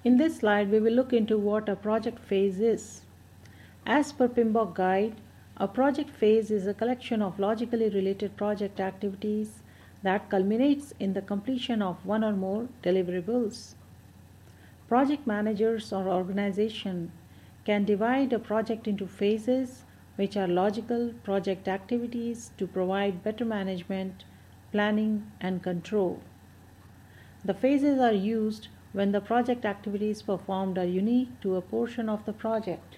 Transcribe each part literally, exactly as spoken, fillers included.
In this slide, we will look into what a project phase is. As per PMBOK guide, a project phase is a collection of logically related project activities that culminates in the completion of one or more deliverables. Project managers or organization can divide a project into phases, which are logical project activities to provide better management, planning, and control. The phases are used when the project activities performed are unique to a portion of the project.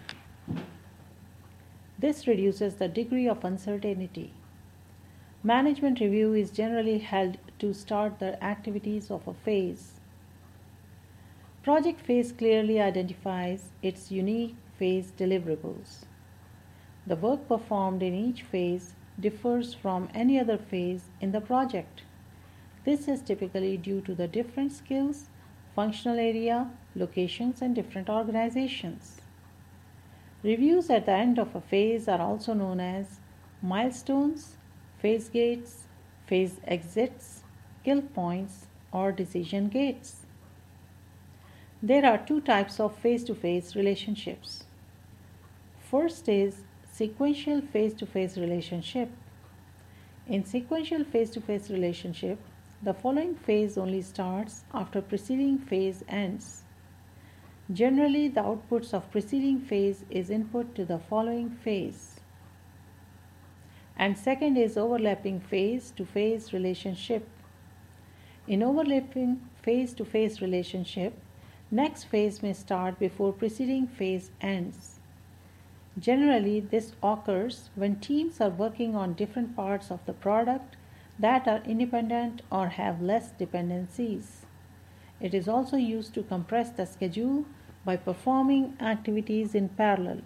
This reduces the degree of uncertainty. Management review is generally held to start the activities of a phase. Project phase clearly identifies its unique phase deliverables. The work performed in each phase differs from any other phase in the project. This is typically due to the different skills, functional area, locations, and different organizations. Reviews at the end of a phase are also known as milestones, phase gates, phase exits, kill points, or decision gates. There are two types of face-to-face relationships. First is sequential face-to-face relationship. In sequential face-to-face relationship, the following phase only starts after preceding phase ends. Generally, the outputs of preceding phase is input to the following phase. And second is overlapping face-to-face relationship. In overlapping face-to-face relationship, next phase may start before preceding phase ends. Generally, this occurs when teams are working on different parts of the product that are independent or have less dependencies. It is also used to compress the schedule by performing activities in parallel.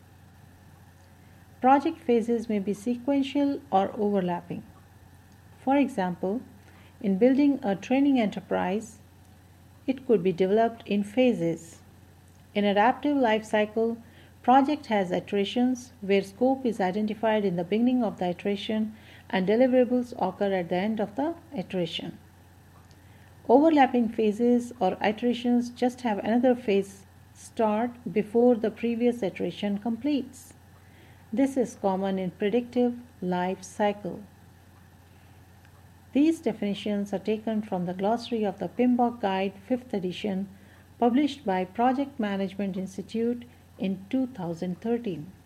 Project phases may be sequential or overlapping. For example, in building a training enterprise, it could be developed in phases. In adaptive life cycle, project has iterations where scope is identified in the beginning of the iteration and deliverables occur at the end of the iteration. Overlapping phases or iterations just have another phase start before the previous iteration completes. This is common in predictive life cycle. These definitions are taken from the glossary of the PMBOK Guide fifth edition, published by Project Management Institute in two thousand thirteen.